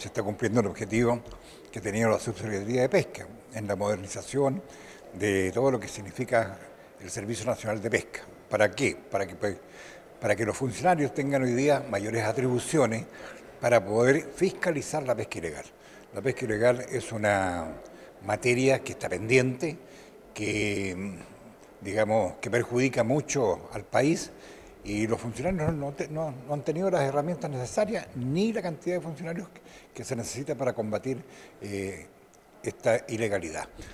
se está cumpliendo el objetivo que tenía la Subsecretaría de Pesca en la modernización de todo lo que significa el Servicio Nacional de Pesca. ¿Para qué? Para que los funcionarios tengan hoy día mayores atribuciones para poder fiscalizar la pesca ilegal. La pesca ilegal es una materia que está pendiente, que digamos que perjudica mucho al país y los funcionarios no han tenido las herramientas necesarias ni la cantidad de funcionarios que se necesita para combatir esta ilegalidad.